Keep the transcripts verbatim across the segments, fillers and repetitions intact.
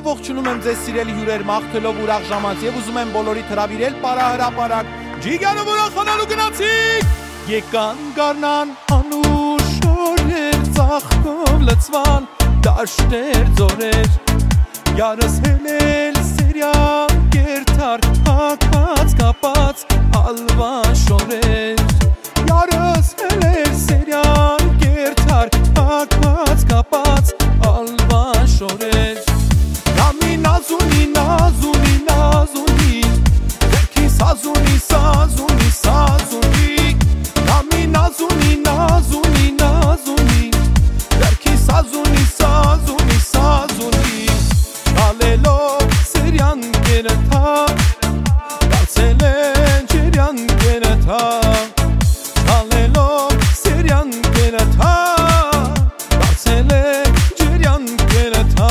Սիրով ողջունում եմ ձեզ սիրելի հյուրեր, մաղթելով ուրախ ժամանց եւ ուզում եմ բոլորի հրավիրել պարահրապարակ Ջիգարը ուրախանալու գնացիկ Եկան գարնան անուշորեր ծաղկով լծվան դաշտեր ձորեր Յարս հելել սերյան կերթար հակված կապած ալվան շորեր Յարս հելել սերյան կերթար հակված կապած ալվան շորեր Նամի նազունի նազունի նազունի Դերքի սազունի սազունի սազունի Նամի նազունի նազունի նազունի Դերքի սազունի սազունի սազունի Ալելով սերյան կերթա Դարձել են ջերյան կերթա Ալելով սերյան կերթա Դարձել են ջերյան կերթա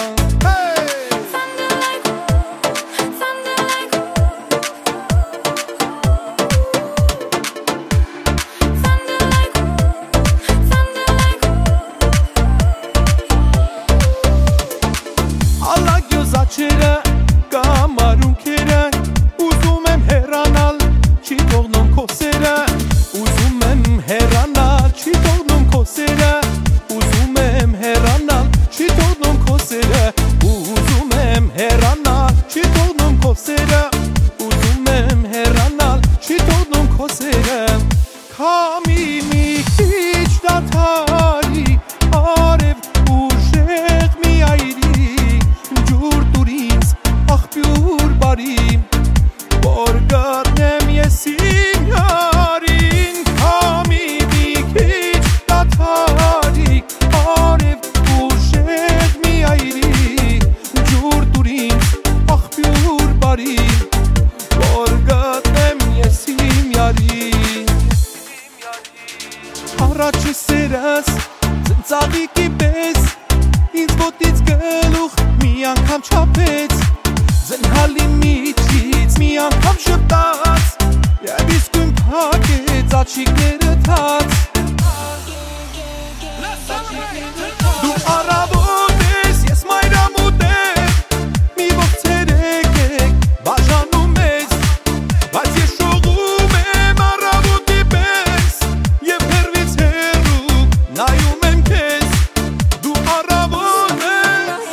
Աչերը կամարունքերը ուզում եմ հեռանալ չի թողնում քո սերը ուզում եմ հեռանալ չի թողնում քո սերը ուզում եմ հեռանալ չի թողնում քո սերը ուզում եմ հեռանալ չի թողնում քո սերը ուզում եմ հեռանալ չի թողնում քո սերը քամի մի քիչ դադարի արև ուժեղ մի այրի ջուր Աղբյուր բարի, որ գտնեմ ես իմ յարին Քամի մի քիչ դադարի, արև ուժեղ մի այրի Ջուր տուր ինձ աղբյուր բարի, որ գտնեմ ես իմ յարին Առաջի սերս ծնծաղիկի պես Ինձ ոտից գլուխ մի անգամ չափեց Զնհալի միջից մի անգամ շպտաց Եվ իսկույն փակեց աչիկները թաց Դու առավոտ ես, ես մայրամուտ եմ Մի ողջ ցերեկ բաժանում ես Բայց ես շողում եմ առավոտի պես Եվ հեռվից հեռու նայում եմ քեզ Դու առավոտ ես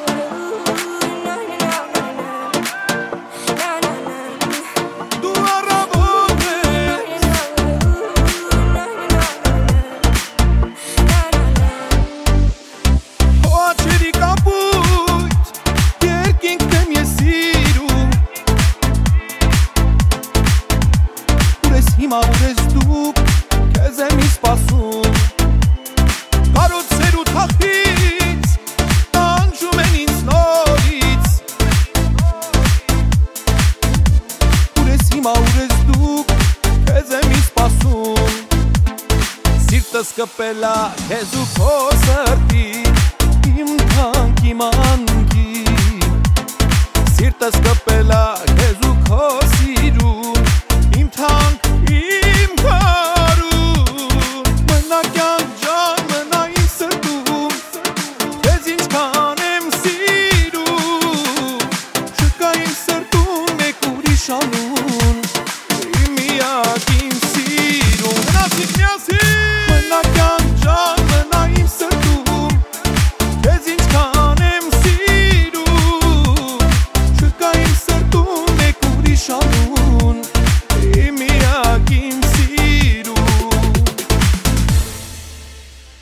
Հիմա ուր ես դու, քեզ եմ սպասում Կարոցեր ու թախից, տանջում են ինձ նորից Ուր ես հիմա ուր ես դու, քեզ եմ սպասում Սիրտս կպելա քեզ ու քո սրտի Իմ թանկ իմ անկի Սիրտս կպելա